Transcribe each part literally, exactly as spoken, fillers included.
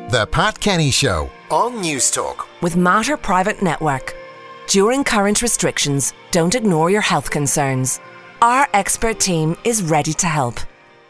The Pat Kenny Show on News Talk. With Mater Private Network. During current restrictions, don't ignore your health concerns. Our expert team is ready to help.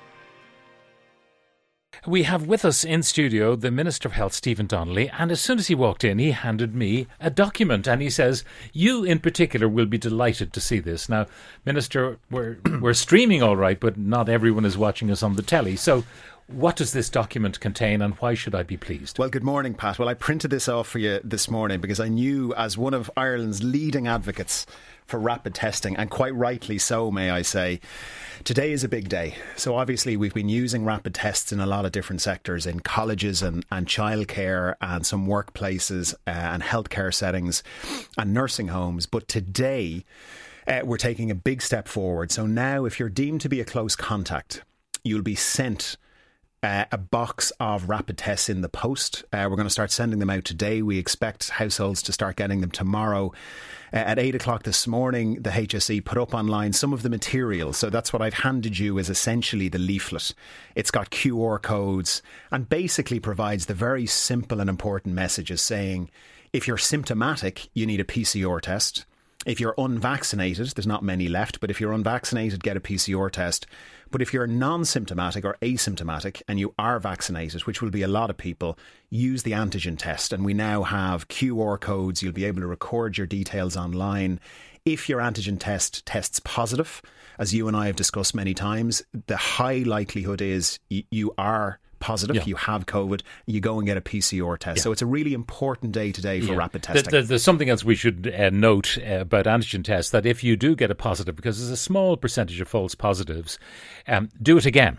We have with us in studio the Minister of Health, Stephen Donnelly, and as soon as he walked in, he handed me a document and he says, you in particular will be delighted to see this. Now, Minister, we're, we're streaming all right, but not everyone is watching us on the telly. So what does this document contain and why should I be pleased? Well, good morning, Pat. Well, I printed this off for you this morning because I knew, as one of Ireland's leading advocates for rapid testing, and quite rightly so, may I say, today is a big day. So obviously we've been using rapid tests in a lot of different sectors, in colleges and, and childcare and some workplaces uh, and healthcare settings and nursing homes. But today uh, we're taking a big step forward. So now if you're deemed to be a close contact, you'll be sent Uh, a box of rapid tests in the post. Uh, we're going to start sending them out today. We expect households to start getting them tomorrow. Uh, at eight o'clock this morning, the H S E put up online some of the material. So that's what I've handed you is essentially the leaflet. It's got Q R codes and basically provides the very simple and important messages saying, if you're symptomatic, you need a P C R test. If you're unvaccinated, there's not many left, but if you're unvaccinated, get a P C R test. But if you're non-symptomatic or asymptomatic and you are vaccinated, which will be a lot of people, use the antigen test. And we now have Q R codes. You'll be able to record your details online. If your antigen test tests positive, as you and I have discussed many times, the high likelihood is y- you are positive, yeah. You have COVID, you go and get a P C R test. Yeah. So it's a really important day today for yeah. rapid testing. There, there's something else we should uh, note uh, about antigen tests, that if you do get a positive, because there's a small percentage of false positives, um, do it again.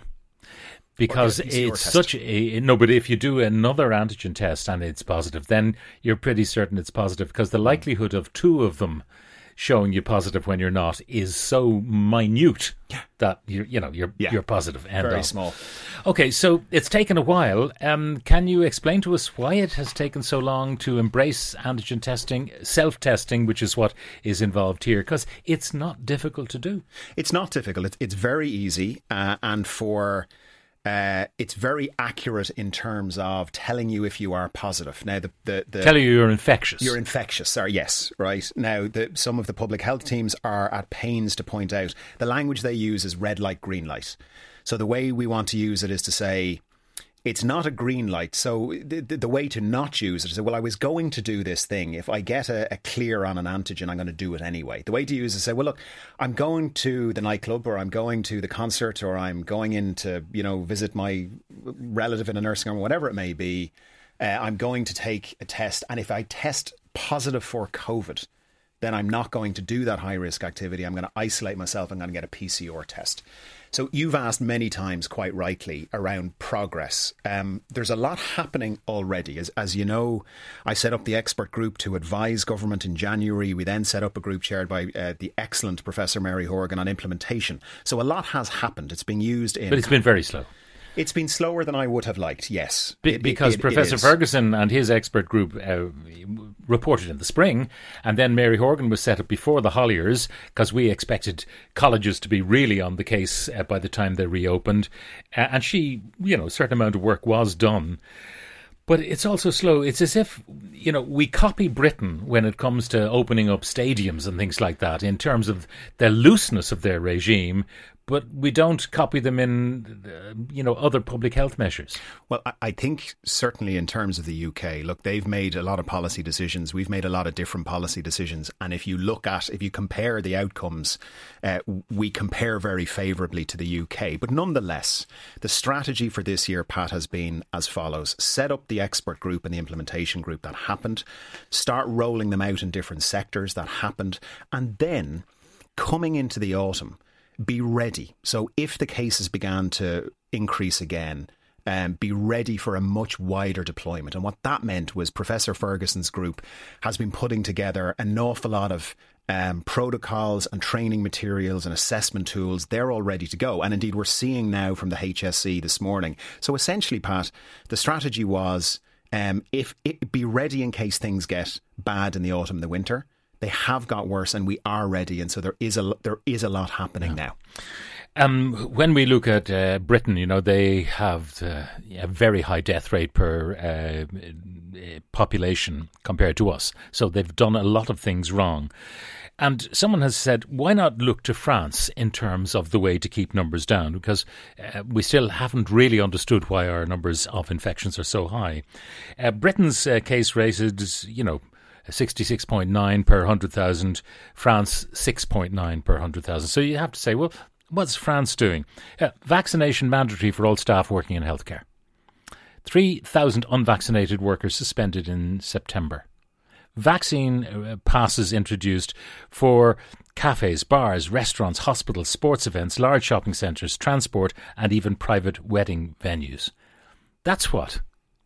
Because it's test. such a... No, but if you do another antigen test and it's positive, then you're pretty certain it's positive, because the likelihood of two of them showing you positive when you're not is so minute yeah. that you you know you're yeah. you're positive. End Very of. small. Okay, so it's taken a while. Um, can you explain to us why it has taken so long to embrace antigen testing, self-testing, which is what is involved here? Because it's not difficult to do. It's not difficult. It's it's very easy, uh, and for. Uh, it's very accurate in terms of telling you if you are positive. Now, the, the, the tell you you're infectious. You're infectious, sorry, yes, right. Now, the, some of the public health teams are at pains to point out the language they use is red light, green light. So the way we want to use it is to say, it's not a green light. So the, the, the way to not use it is, well, I was going to do this thing. If I get a, a clear on an antigen, I'm going to do it anyway. The way to use it is say, well, look, I'm going to the nightclub, or I'm going to the concert, or I'm going in to, you know, visit my relative in a nursing home, or whatever it may be. Uh, I'm going to take a test. And if I test positive for COVID, then I'm not going to do that high risk activity. I'm going to isolate myself. I'm going to get a P C R test. So you've asked many times, quite rightly, around progress. Um, there's a lot happening already. As, as you know, I set up the expert group to advise government in January. We then set up a group chaired by uh, the excellent Professor Mary Horgan on implementation. So a lot has happened. It's being used in... But it's been very slow. It's been slower than I would have liked, yes. Be- because it, it, Professor it Ferguson and his expert group uh, reported in the spring, and then Mary Horgan was set up before the Holliers, because we expected colleges to be really on the case uh, by the time they reopened. Uh, and she, you know, a certain amount of work was done. But it's also slow. It's as if, you know, we copy Britain when it comes to opening up stadiums and things like that in terms of the looseness of their regime, but we don't copy them in, uh, you know, other public health measures. Well, I think certainly in terms of the U K, look, they've made a lot of policy decisions. We've made a lot of different policy decisions. And if you look at, if you compare the outcomes, uh, we compare very favourably to the U K. But nonetheless, the strategy for this year, Pat, has been as follows. Set up the expert group and the implementation group. That happened. Start rolling them out in different sectors. That happened. And then coming into the autumn, be ready. So if the cases began to increase again, um, be ready for a much wider deployment. And what that meant was Professor Ferguson's group has been putting together an awful lot of um, protocols and training materials and assessment tools. They're all ready to go. And indeed, we're seeing now from the H S E this morning. So essentially, Pat, the strategy was um, if it, be ready in case things get bad in the autumn and the winter. They have got worse, and we are ready, and so there is a there is a lot happening yeah. now. Um, when we look at uh, Britain, you know, they have uh, a very high death rate per uh, population compared to us. So they've done a lot of things wrong. And someone has said, why not look to France in terms of the way to keep numbers down? Because uh, we still haven't really understood why our numbers of infections are so high. Uh, Britain's uh, case rate is, you know, sixty-six point nine per one hundred thousand. France, six point nine per one hundred thousand. So you have to say, well, what's France doing? Uh, vaccination mandatory for all staff working in healthcare. three thousand unvaccinated workers suspended in September. Vaccine uh, passes introduced for cafes, bars, restaurants, hospitals, sports events, large shopping centres, transport and even private wedding venues. That's what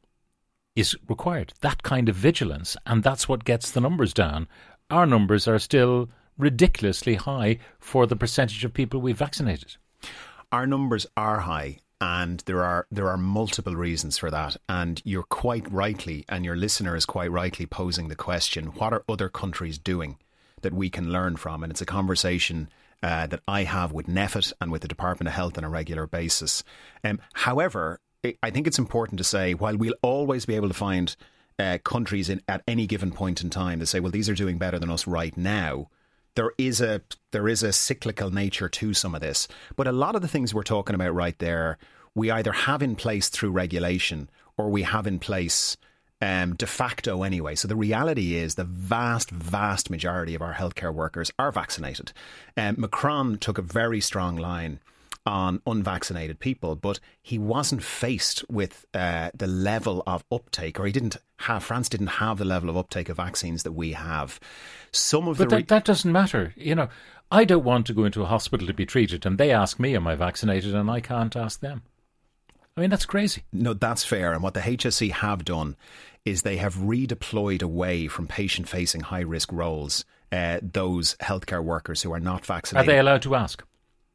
is required, that kind of vigilance, and that's what gets the numbers down. Our numbers are still ridiculously high for the percentage of people we've vaccinated. Our numbers are high, and there are there are multiple reasons for that. And you're quite rightly, and your listener is quite rightly posing the question, what are other countries doing that we can learn from? And it's a conversation uh, that I have with NPHET and with the Department of Health on a regular basis. Um, however, I think it's important to say, while we'll always be able to find uh, countries in, at any given point in time that say, well, these are doing better than us right now, there is a there is a cyclical nature to some of this. But a lot of the things we're talking about right there, we either have in place through regulation or we have in place um, de facto anyway. So the reality is the vast, vast majority of our healthcare workers are vaccinated. Um, Macron took a very strong line on unvaccinated people, but he wasn't faced with uh, the level of uptake, or he didn't have, France didn't have the level of uptake of vaccines that we have. Some of but the re- that, that doesn't matter. You know, I don't want to go into a hospital to be treated, and they ask me, am I vaccinated, and I can't ask them. I mean, that's crazy. No, that's fair. And what the H S E have done is they have redeployed away from patient-facing high-risk roles uh, those healthcare workers who are not vaccinated. Are they allowed to ask?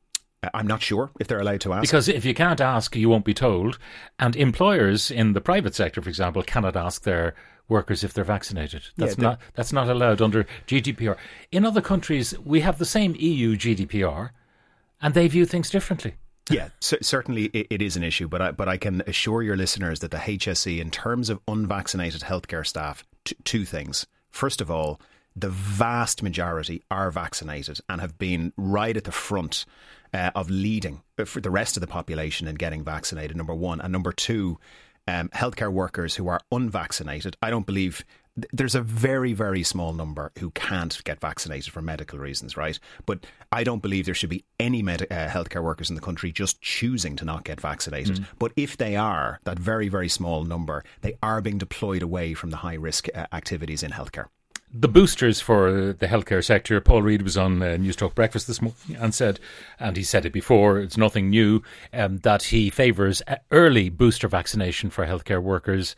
I'm not sure if they're allowed to ask. Because if you can't ask, you won't be told. And employers in the private sector, for example, cannot ask their workers if they're vaccinated. That's Yeah, not that's not allowed under G D P R. In other countries, we have the same E U G D P R, and they view things differently. Yeah, c- certainly it, it is an issue, but I, but I can assure your listeners that the H S E, in terms of unvaccinated healthcare staff, t- two things. First of all, the vast majority are vaccinated and have been right at the front uh, of leading for the rest of the population in getting vaccinated, number one. And number two, um, healthcare workers who are unvaccinated, I don't believe... There's a very, very small number who can't get vaccinated for medical reasons, right? But I don't believe there should be any med- uh, healthcare workers in the country just choosing to not get vaccinated. Mm. But if they are, that very, very small number, they are being deployed away from the high-risk uh, activities in healthcare. The boosters for the healthcare sector, Paul Reid was on uh, News Talk Breakfast this morning and said, and he said it before, it's nothing new, um, that he favours early booster vaccination for healthcare workers.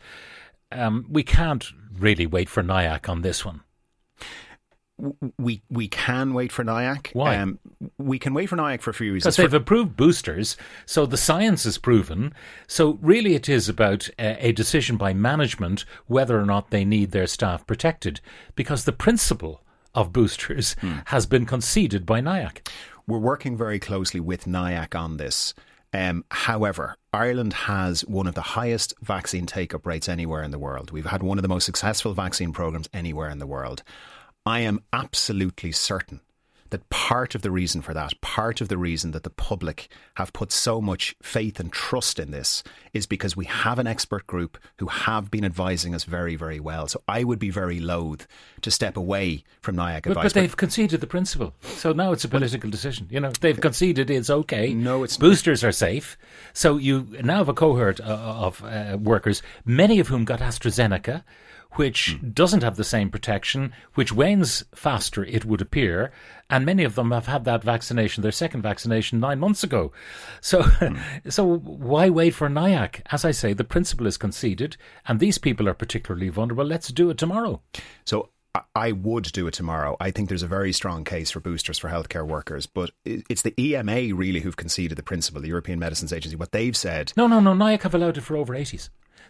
Um, we can't really wait for N I A C on this one. We we can wait for N I A C. Why? Um, we can wait for N I A C for a few reasons. Because they've approved boosters, so the science is proven. So really it is about a, a decision by management whether or not they need their staff protected, because the principle of boosters hmm. has been conceded by N I A C. We're working very closely with N I A C on this. Um, however, Ireland has one of the highest vaccine take-up rates anywhere in the world. We've had one of the most successful vaccine programmes anywhere in the world. I am absolutely certain that part of the reason for that, part of the reason that the public have put so much faith and trust in this is because we have an expert group who have been advising us very, very well. So I would be very loath to step away from N I A C but, advice. But they've conceded the principle. So now it's a political decision. You know, they've conceded it's okay. No, it's Boosters are safe. So you now have a cohort uh, of uh, workers, many of whom got AstraZeneca, which mm. doesn't have the same protection, which wanes faster, it would appear, and many of them have had that vaccination, their second vaccination, nine months ago. So mm. so why wait for N I A C? As I say, the principle is conceded, and these people are particularly vulnerable. Let's do it tomorrow. So I would do it tomorrow. I think there's a very strong case for boosters for healthcare workers, but it's the E M A really who've conceded the principle, the European Medicines Agency. What they've said... No, no, no, N I A C have allowed it for over eighties.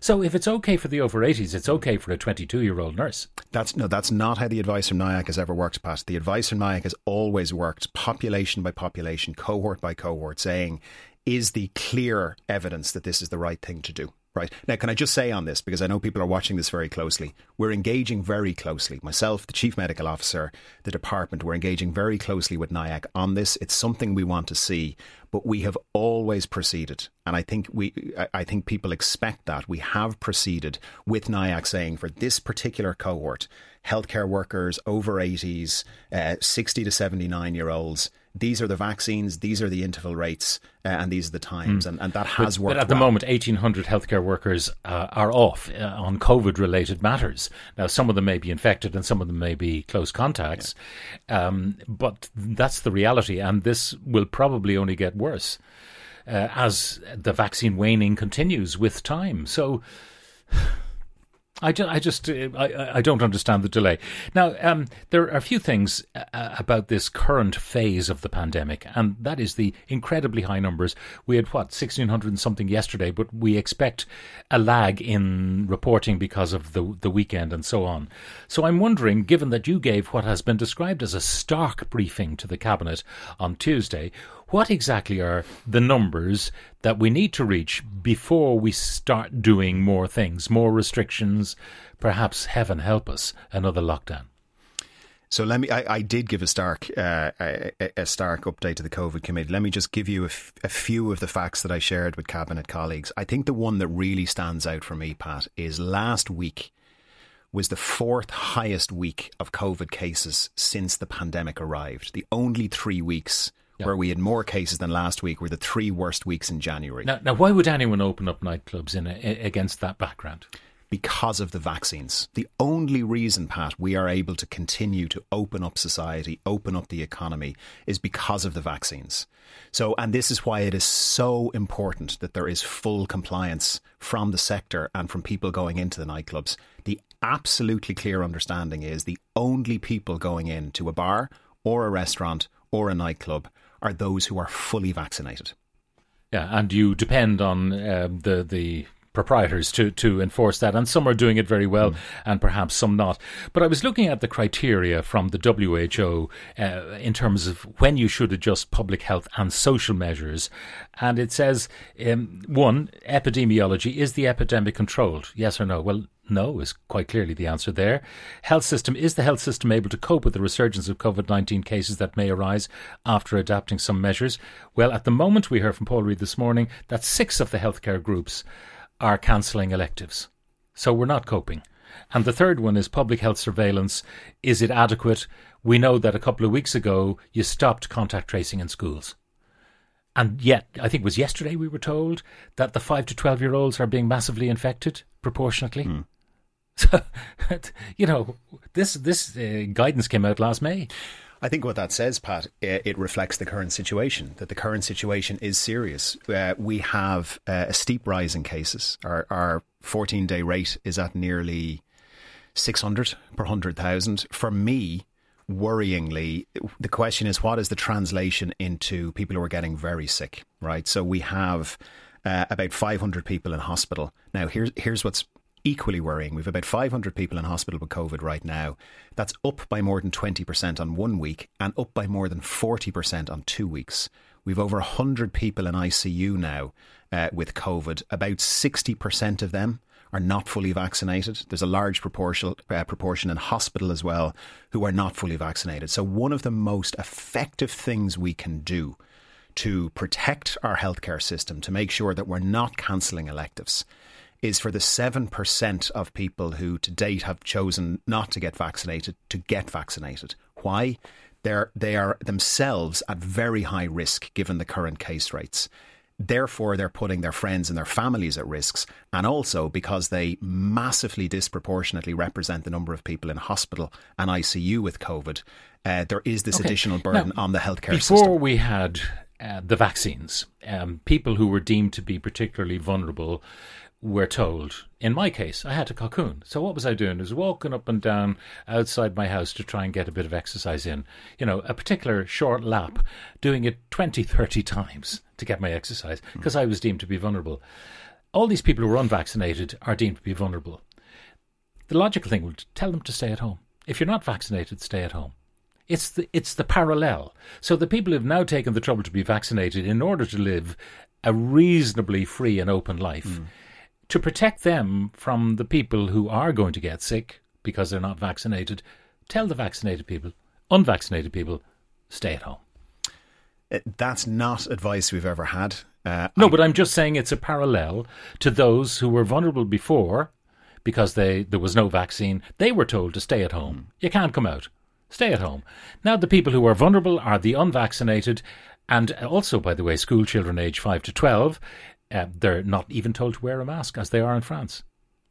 So if it's okay for the over eighties, it's okay for a twenty-two-year-old nurse. That's no, that's not how the advice from N I A C has ever worked, Pat. The advice from N I A C has always worked population by population, cohort by cohort, saying, is the clear evidence that this is the right thing to do? Right. Now, can I just say on this, because I know people are watching this very closely, we're engaging very closely. Myself, the Chief Medical Officer, the department, we're engaging very closely with N I A C on this. It's something we want to see, but we have always proceeded. And I think we, I think people expect that. We have proceeded with N I A C saying for this particular cohort, healthcare workers over eighties, uh, sixty to seventy-nine year olds, these are the vaccines, these are the interval rates, uh, and these are the times. Mm. And, and that has but, worked But at the well. moment, eighteen hundred healthcare workers uh, are off uh, on COVID-related matters. Now, some of them may be infected and some of them may be close contacts. Yeah. Um, but that's the reality. And this will probably only get worse uh, as the vaccine waning continues with time. So I, ju- I just uh, I, I don't understand the delay. Now, um, there are a few things uh, about this current phase of the pandemic, and that is the incredibly high numbers. We had, what, sixteen hundred and something yesterday, but we expect a lag in reporting because of the, the weekend and so on. So I'm wondering, given that you gave what has been described as a stark briefing to the Cabinet on Tuesday, what exactly are the numbers that we need to reach before we start doing more things, more restrictions, perhaps, heaven help us, another lockdown? So let me. I, I did give a stark, uh, a, a stark update to the COVID committee. Let me just give you a, f- a few of the facts that I shared with Cabinet colleagues. I think the one that really stands out for me, Pat, is last week was the fourth highest week of COVID cases since the pandemic arrived. The only three weeks Yep. where we had more cases than last week were the three worst weeks in January. Now, now why would anyone open up nightclubs in a, against that background? Because of the vaccines. The only reason, Pat, we are able to continue to open up society, open up the economy, is because of the vaccines. So, and this is why it is so important that there is full compliance from the sector and from people going into the nightclubs. The absolutely clear understanding is the only people going into a bar or a restaurant or a nightclub are those who are fully vaccinated. Yeah, and you depend on uh, the the proprietors to, to enforce that, and some are doing it very well, mm. and perhaps some not. But I was looking at the criteria from the W H O uh, in terms of when you should adjust public health and social measures, and it says, um, one, epidemiology, is the epidemic controlled? Yes or no? Well, no is quite clearly the answer there. Health system, is the health system able to cope with the resurgence of COVID nineteen cases that may arise after adapting some measures? Well, at the moment, we heard from Paul Reid this morning that six of the healthcare groups are cancelling electives. So we're not coping. And the third one is public health surveillance. Is it adequate? We know that a couple of weeks ago, you stopped contact tracing in schools. And yet, I think it was yesterday we were told that the five to twelve-year-olds are being massively infected, proportionately. Mm. So, you know, this this uh, guidance came out last May. I think what that says, Pat, it reflects the current situation, that the current situation is serious. Uh, we have uh, a steep rise in cases. Our, our fourteen-day rate is at nearly six hundred per one hundred thousand. For me, worryingly, the question is, what is the translation into people who are getting very sick, right? So we have uh, about five hundred people in hospital. Now, here's here's what's equally worrying. We've about five hundred people in hospital with COVID right now. That's up by more than twenty percent on one week and up by more than forty percent on two weeks. We've over one hundred people in I C U now uh, with COVID. About sixty percent of them are not fully vaccinated. There's a large proportion, uh, proportion in hospital as well who are not fully vaccinated. So one of the most effective things we can do to protect our healthcare system, to make sure that we're not cancelling electives, is for the seven percent of people who to date have chosen not to get vaccinated to get vaccinated. Why? They're, they are themselves at very high risk given the current case rates. Therefore, they're putting their friends and their families at risks. And also because they massively disproportionately represent the number of people in hospital and I C U with COVID, uh, there is this okay. additional burden now, on the healthcare before system. Before we had uh, the vaccines, um, people who were deemed to be particularly vulnerable were told, in my case, I had to cocoon. So what was I doing? I was walking up and down outside my house to try and get a bit of exercise in. You know, a particular short lap, doing it twenty, thirty times to get my exercise because I was deemed to be vulnerable. all these people who are unvaccinated are deemed to be vulnerable. The logical thing would tell them to stay at home. If you're not vaccinated, stay at home. It's the it's the parallel. So the people who've now taken the trouble to be vaccinated in order to live a reasonably free and open life, mm. to protect them from the people who are going to get sick because they're not vaccinated, tell the vaccinated people, unvaccinated people, stay at home. That's not advice we've ever had. Uh, no, I, but I'm just saying it's a parallel to those who were vulnerable before because they there was no vaccine. They were told to stay at home. You can't come out. Stay at home. Now the people who are vulnerable are the unvaccinated, and also, by the way, school children aged five to twelve, uh, they're not even told to wear a mask as they are in France.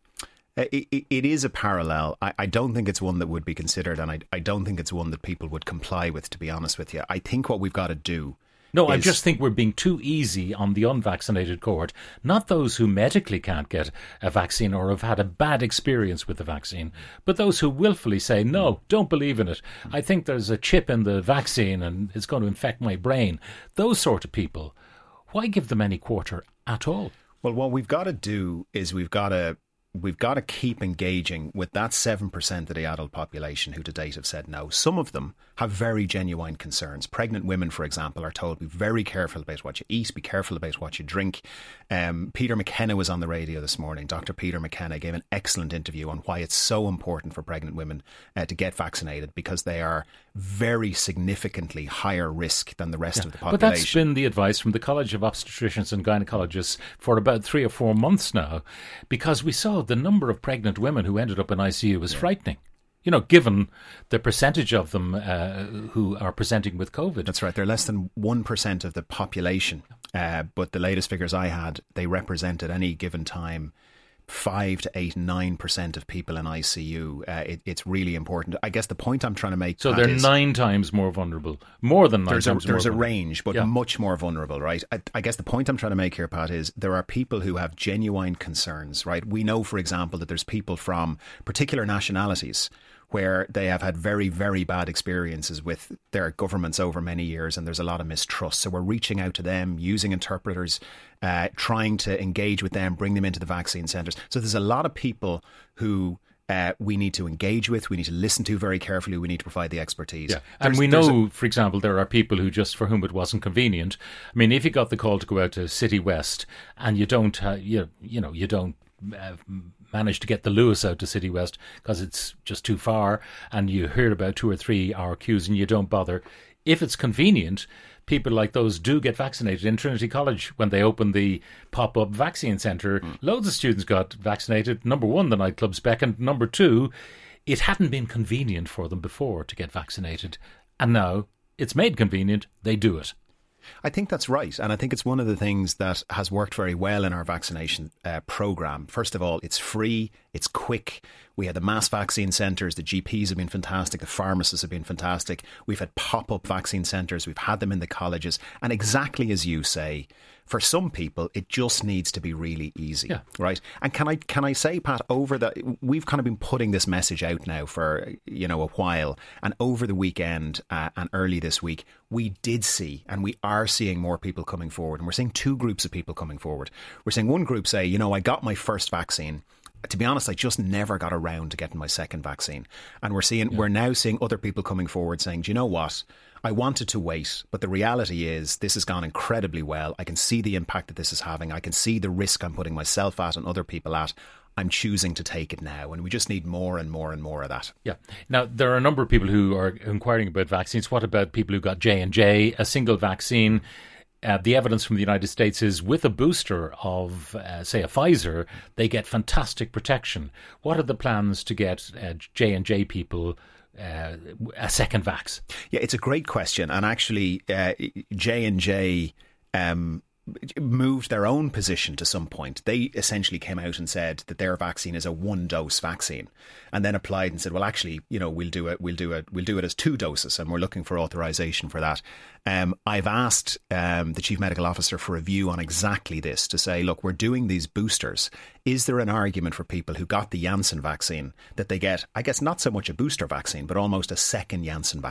It, it, it is a parallel. I, I don't think it's one that would be considered, and I, I don't think it's one that people would comply with, to be honest with you. I think what we've got to do No, is, I just think we're being too easy on the unvaccinated cohort, not those who medically can't get a vaccine or have had a bad experience with the vaccine, but those who willfully say, no, don't believe in it. I think there's a chip in the vaccine and it's going to infect my brain. Those sort of people, why give them any quarter at all? Well, what we've got to do is we've got to We've got to keep engaging with that seven percent of the adult population who to date have said no. Some of them have very genuine concerns. Pregnant women, for example, are told be very careful about what you eat, be careful about what you drink. Um, Peter McKenna was on the radio this morning. Doctor Peter McKenna gave an excellent interview on why it's so important for pregnant women uh, to get vaccinated, because they are very significantly higher risk than the rest yeah, of the population. But that's been the advice from the College of Obstetricians and Gynecologists for about three or four months now, because we saw the number of pregnant women who ended up in I C U was yeah. frightening. You know, given the percentage of them uh, who are presenting with COVID. That's right. They're less than one percent of the population. Uh, but the latest figures I had, they represent at any given time five to eight, nine percent of people in I C U. Uh, it, it's really important. I guess the point I'm trying to make. So they're is nine times more vulnerable, more than nine there's times a, There's more a vulnerable. range, but yeah. much more vulnerable, right? I, I guess the point I'm trying to make here, Pat, is there are people who have genuine concerns, right? We know, for example, that there's people from particular nationalities where they have had very, very bad experiences with their governments over many years, and there's a lot of mistrust. So we're reaching out to them, using interpreters, uh, trying to engage with them, bring them into the vaccine centres. So there's a lot of people who uh, we need to engage with, we need to listen to very carefully, we need to provide the expertise. Yeah. And there's, we know, a, for example, there are people who just for whom it wasn't convenient. I mean, if you got the call to go out to City West and you don't, uh, you, you know, you don't uh, manage to get the Lewis out to City West because it's just too far, and you hear about two or three hour queues and you don't bother. If it's convenient, people like those do get vaccinated. In Trinity College, when they opened the pop-up vaccine centre, mm. loads of students got vaccinated. Number one, the nightclubs beckoned. Number two, it hadn't been convenient for them before to get vaccinated, and now it's made convenient, they do it. I think that's right. And I think it's one of the things that has worked very well in our vaccination uh, programme. First of all, it's free, it's quick. We had the mass vaccine centres, the G Ps have been fantastic, the pharmacists have been fantastic. We've had pop-up vaccine centres, we've had them in the colleges. And exactly as you say, for some people, it just needs to be really easy, yeah. right? And can I can I say, Pat, over the we've kind of been putting this message out now for you know a while, and over the weekend uh, and early this week, we did see, and we are seeing more people coming forward, and we're seeing two groups of people coming forward. We're seeing one group say, you know, I got my first vaccine. To be honest, I just never got around to getting my second vaccine, and we're seeing yeah. we're now seeing other people coming forward saying, do you know what? I wanted to wait, but the reality is this has gone incredibly well. I can see the impact that this is having. I can see the risk I'm putting myself at and other people at. I'm choosing to take it now, and we just need more and more and more of that. Yeah. Now, there are a number of people who are inquiring about vaccines. What about people who got J and J, a single vaccine? Uh, the evidence from the United States is with a booster of, uh, say, a Pfizer, they get fantastic protection. What are the plans to get uh, J and J people Uh, a second vax? Yeah, it's a great question, and actually uh, J and J um, moved their own position to some point. They essentially came out and said that their vaccine is a one dose vaccine, and then applied and said, well, actually, you know, we'll do it we'll do it we'll do it as two doses, and we're looking for authorization for that. um, I've asked um, the Chief Medical Officer for a view on exactly this, to say, look, we're doing these boosters. Is there an argument for people who got the Janssen vaccine that they get, I guess, not so much a booster vaccine, but almost a second Janssen vaccine?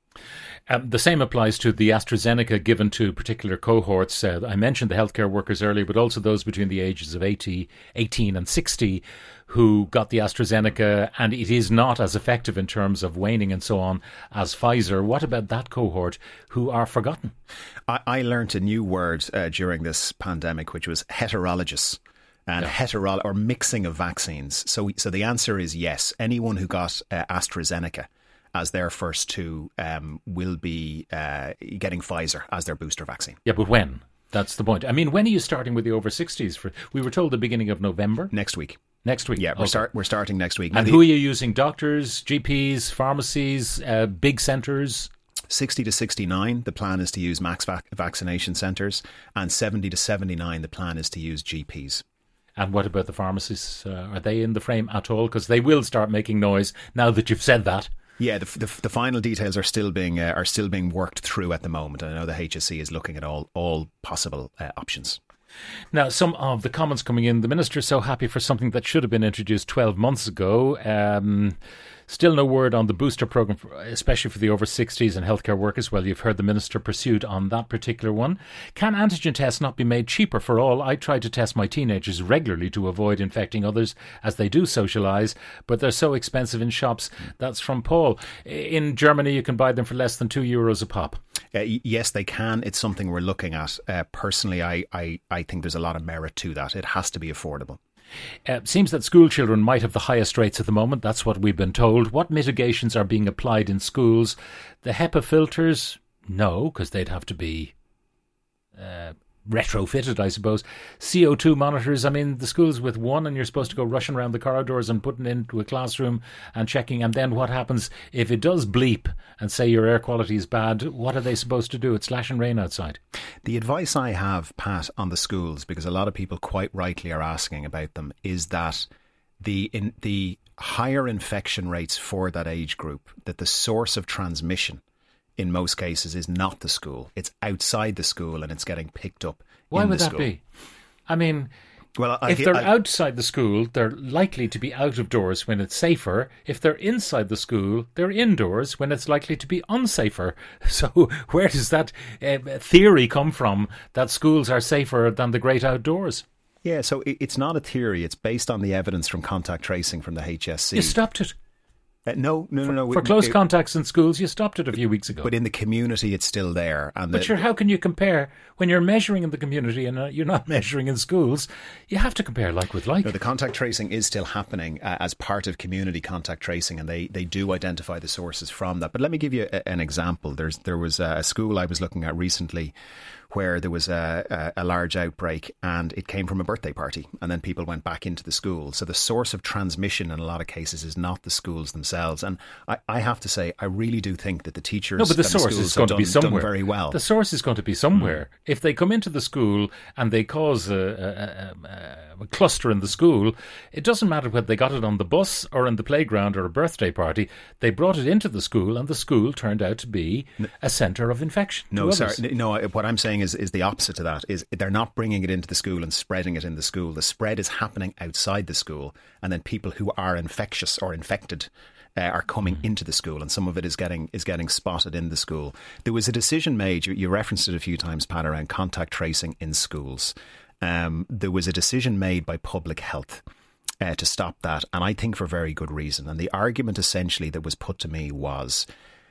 Um, the same applies to the AstraZeneca given to particular cohorts. Uh, I mentioned the healthcare workers earlier, but also those between the ages of eighty, eighteen and sixty who got the AstraZeneca, and it is not as effective in terms of waning and so on as Pfizer. What about that cohort who are forgotten? I, I learnt a new word uh, during this pandemic, which was heterologous. And yeah. hetero or mixing of vaccines. So, so the answer is yes. Anyone who got uh, AstraZeneca as their first two um, will be uh, getting Pfizer as their booster vaccine. Yeah, but when? That's the point. I mean, when are you starting with the over sixties? For we were told the beginning of November. Next week. Next week. Yeah, we're okay. start we're starting next week. And now, who the, are you using? Doctors, G Ps, pharmacies, uh, big centres? sixty to sixty-nine, the plan is to use max vac- vaccination centres, and seventy to seventy-nine, the plan is to use G Ps. And what about the pharmacists? Uh, are they in the frame at all? Because they will start making noise now that you've said that. Yeah, the, the, the final details are still being uh, are still being worked through at the moment. I know the H S C is looking at all all possible uh, options. Now, some of the comments coming in. The minister is so happy for something that should have been introduced twelve months ago. Um, still no word on the booster programme, especially for the over sixties and healthcare workers. Well, you've heard the minister pursued on that particular one. Can antigen tests not be made cheaper for all? I try to test my teenagers regularly to avoid infecting others as they do socialise, but they're so expensive in shops. That's from Paul. In Germany, you can buy them for less than two euros a pop. Uh, yes, they can. It's something we're looking at. Uh, personally, I, I, I think there's a lot of merit to that. It has to be affordable. Uh, it seems that school children might have the highest rates at the moment. That's what we've been told. What mitigations are being applied in schools? The HEPA filters? No, because they'd have to be uh, retrofitted, I suppose. C O two monitors? I mean, the school's with one and you're supposed to go rushing around the corridors and putting it into a classroom and checking. And then what happens if it does bleep and say your air quality is bad? What are they supposed to do? It's slash and rain outside. The advice I have, Pat, on the schools, because a lot of people quite rightly are asking about them, is that the in, the higher infection rates for that age group, that the source of transmission in most cases is not the school. It's outside the school and it's getting picked up. Why in would the that school. be? I mean, well, I, if they're I, outside the school, they're likely to be out of doors when it's safer. If they're inside the school, they're indoors when it's likely to be unsafer. So where does that uh, theory come from that schools are safer than the great outdoors? Yeah, so it, it's not a theory. It's based on the evidence from contact tracing from the H S C. You stopped it. Uh, no, no, no, no. For close it, contacts in schools, you stopped it a few weeks ago. But in the community, it's still there. And but the, sure, how can you compare when you're measuring in the community and uh, you're not measuring in schools? You have to compare like with like. No, the contact tracing is still happening uh, as part of community contact tracing, and they, they do identify the sources from that. But let me give you a, an example. There's there was a school I was looking at recently where there was a, a, a large outbreak and it came from a birthday party, and then people went back into the school. So the source of transmission in a lot of cases is not the schools themselves. And I, I have to say, I really do think that the teachers no, but the and source the schools is going have to done, be somewhere. done very well. The source is going to be somewhere. Mm. If they come into the school and they cause a, a, a, a cluster in the school, it doesn't matter whether they got it on the bus or in the playground or a birthday party. They brought it into the school and the school turned out to be a centre of infection. No, sorry. No, what I'm saying is, is the opposite to that. Is they're not bringing it into the school and spreading it in the school. The spread is happening outside the school, and then people who are infectious or infected Uh, are coming mm. into the school, and some of it is getting is getting spotted in the school. There was a decision made, you, you referenced it a few times, Pat, around contact tracing in schools. Um, there was a decision made by Public Health uh, to stop that, and I think for very good reason. And the argument essentially that was put to me was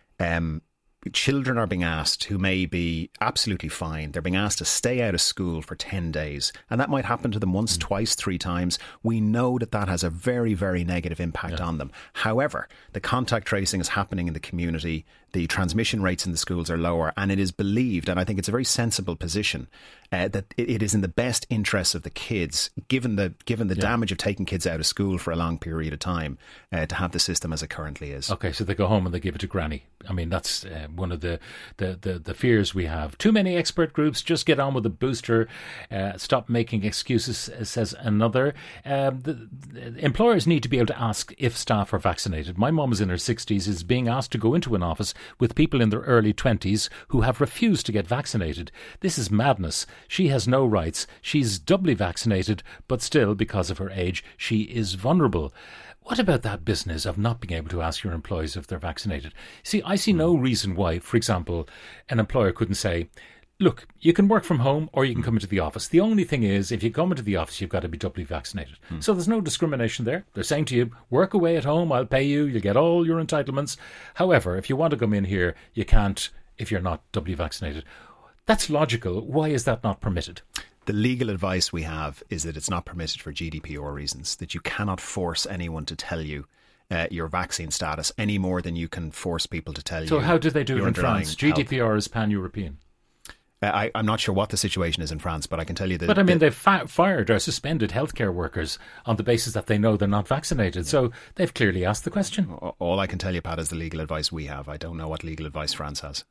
um, children are being asked, who may be absolutely fine, they're being asked to stay out of school for ten days. And that might happen to them once, mm. twice, three times. We know that that has a very, very negative impact yeah. on them. However, the contact tracing is happening in the community. The transmission rates in the schools are lower, and it is believed, and I think it's a very sensible position, uh, that it, it is in the best interests of the kids, given the given the yeah. damage of taking kids out of school for a long period of time, uh, to have the system as it currently is. Okay, so they go home and they give it to granny. I mean, that's uh, one of the, the, the, the fears we have. Too many expert groups, just get on with the booster, uh, stop making excuses, says another. Um, the, the employers need to be able to ask if staff are vaccinated. My mum is in her sixties, is being asked to go into an office with people in their early twenties who have refused to get vaccinated. This is madness. She has no rights. She's doubly vaccinated, but still, because of her age, she is vulnerable. What about that business of not being able to ask your employees if they're vaccinated? See, I see no reason why, for example, an employer couldn't say, look, you can work from home or you can come into the office. The only thing is, if you come into the office, you've got to be doubly vaccinated. Hmm. So there's no discrimination there. They're saying to you, work away at home, I'll pay you, you'll get all your entitlements. However, if you want to come in here, you can't if you're not doubly vaccinated. That's logical. Why is that not permitted? The legal advice we have is that it's not permitted for G D P R reasons, that you cannot force anyone to tell you uh, your vaccine status any more than you can force people to tell so you. So how do they do it in France? G D P R health. Is pan-European. Uh, I, I'm not sure what the situation is in France, but I can tell you that... But I mean, the, they've fi- fired or suspended healthcare workers on the basis that they know they're not vaccinated. Yeah. So they've clearly asked the question. All I can tell you, Pat, is the legal advice we have. I don't know what legal advice France has.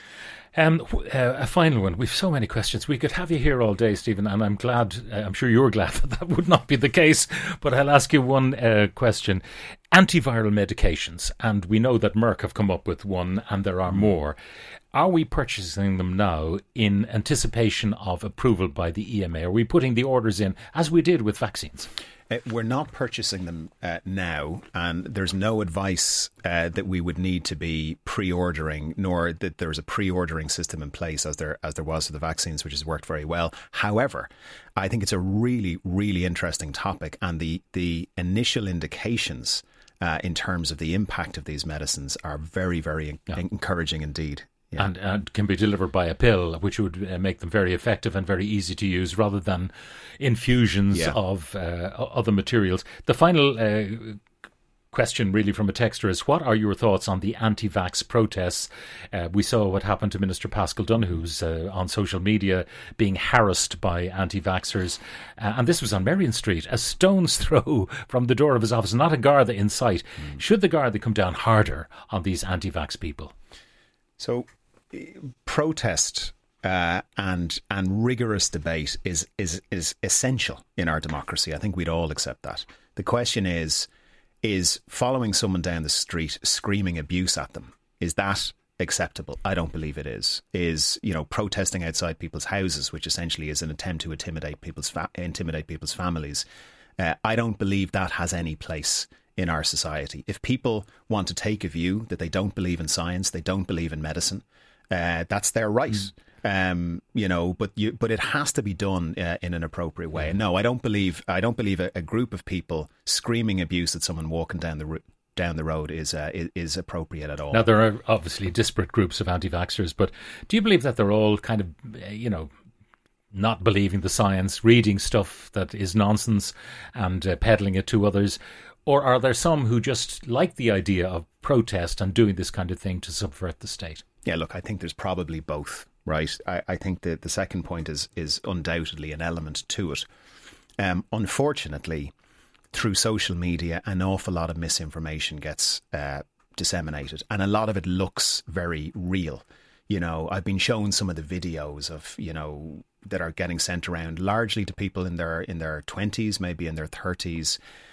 Um, uh, a final one. We've so many questions. We could have you here all day, Stephen, and I'm glad, uh, I'm sure you're glad that that would not be the case, but I'll ask you one uh, question. Antiviral medications, and we know that Merck have come up with one, and there are more. Are we purchasing them now in anticipation of approval by the E M A? Are we putting the orders in, as we did with vaccines? Uh, we're not purchasing them uh, now, and there's no advice uh, that we would need to be pre-ordering, nor that there's a pre-ordering system in place as there as there was for the vaccines, which has worked very well. However, I think it's a really, really interesting topic, and the the initial indications uh, in terms of the impact of these medicines are very, very en- yeah. encouraging indeed. Yeah. And, and can be delivered by a pill, which would uh, make them very effective and very easy to use, rather than infusions yeah. of uh, other materials. The final uh, question, really, from a texter is, what are your thoughts on the anti-vax protests? Uh, we saw what happened to Minister Paschal Donohoe's uh, on social media being harassed by anti-vaxxers. Uh, and this was on Merrion Street, a stone's throw from the door of his office, not a Garda in sight. Mm. Should the Garda come down harder on these anti-vax people? So... protest uh, and and rigorous debate is, is is essential in our democracy. I think we'd all accept that. The question is, is following someone down the street screaming abuse at them, is that acceptable? I don't believe it is. Is, you know, protesting outside people's houses, which essentially is an attempt to intimidate people's fa- intimidate people's families, uh, I don't believe that has any place in our society. If people want to take a view that they don't believe in science, they don't believe in medicine, Uh, that's their right, mm. um, you know. But you, but it has to be done uh, in an appropriate way. No, I don't believe. I don't believe a, a group of people screaming abuse at someone walking down the ro- down the road is, uh, is is appropriate at all. Now, there are obviously disparate groups of anti-vaxxers, but do you believe that they're all kind of, you know, not believing the science, reading stuff that is nonsense, and uh, peddling it to others? Or are there some who just like the idea of protest and doing this kind of thing to subvert the state? Yeah, look, I think there's probably both, right? I, I think that the second point is is undoubtedly an element to it. Um, unfortunately, through social media, an awful lot of misinformation gets uh, disseminated, and a lot of it looks very real. You know, I've been shown some of the videos of, you know, that are getting sent around largely to people in their in their twenties, maybe in their thirties,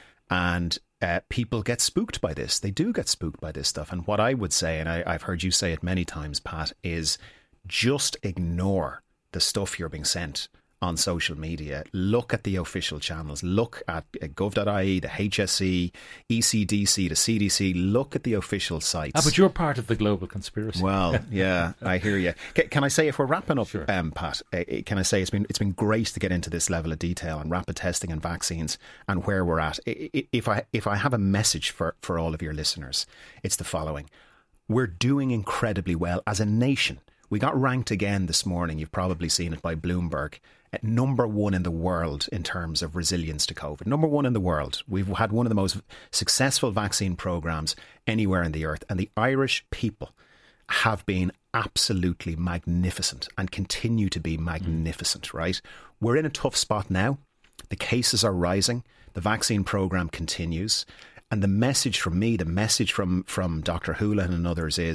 and Uh, people get spooked by this. They do get spooked by this stuff. And what I would say, and I, I've heard you say it many times, Pat, is just ignore the stuff you're being sent on social media. Look at the official channels. Look at uh, gov dot I E, the H S E, E C D C, the C D C. Look at the official sites. Ah, but you're part of the global conspiracy. Well, yeah, I hear you. Can, can I say, if we're wrapping up, sure. um, Pat, uh, can I say it's been it's been great to get into this level of detail on rapid testing and vaccines and where we're at. If I if I have a message for, for all of your listeners, it's the following. We're doing incredibly well as a nation. We got ranked again this morning. You've probably seen it by Bloomberg. At number one in the world in terms of resilience to COVID. Number one in the world. We've had one of the most successful vaccine programs anywhere in the earth. And the Irish people have been absolutely magnificent and continue to be magnificent, right? We're in a tough spot now. The cases are rising. The vaccine program continues. And the message from me, the message from, from Doctor Houlihan and others is,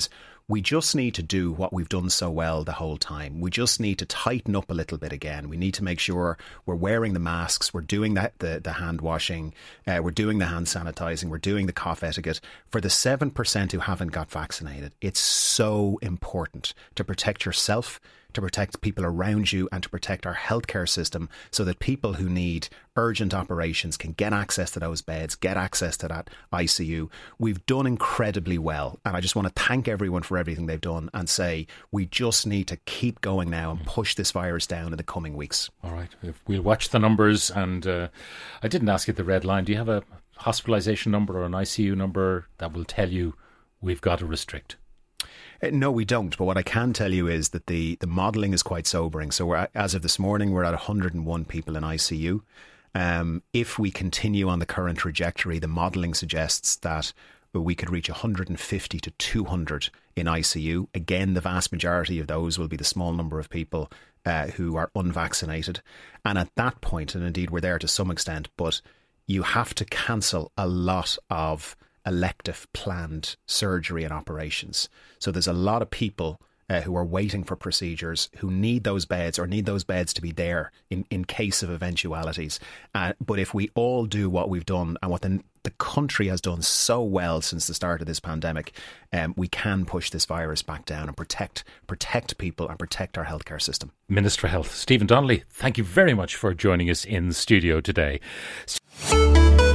We just need to do what we've done so well the whole time. We just need to tighten up a little bit again. We need to make sure we're wearing the masks, we're doing that, the, the hand washing, uh, we're doing the hand sanitising, we're doing the cough etiquette. For the seven percent who haven't got vaccinated, it's so important to protect yourself, to protect people around you, and to protect our healthcare system, so that people who need urgent operations can get access to those beds, get access to that I C U. We've done incredibly well, and I just want to thank everyone for everything they've done and say we just need to keep going now and push this virus down in the coming weeks. All right, we'll watch the numbers. And uh, I didn't ask you the red line. Do you have a hospitalisation number or an I C U number that will tell you we've got to restrict? No, we don't. But what I can tell you is that the, the modelling is quite sobering. So we're, as of this morning, we're at one hundred and one people in I C U. Um, if we continue on the current trajectory, the modelling suggests that we could reach one hundred fifty to two hundred in I C U. Again, the vast majority of those will be the small number of people uh, who are unvaccinated. And at that point, and indeed we're there to some extent, but you have to cancel a lot of elective planned surgery and operations. So there's a lot of people uh, who are waiting for procedures who need those beds or need those beds to be there in, in case of eventualities. Uh, but if we all do what we've done and what the, the country has done so well since the start of this pandemic, um, we can push this virus back down and protect protect people and protect our healthcare system. Minister for Health, Stephen Donnelly, thank you very much for joining us in the studio today.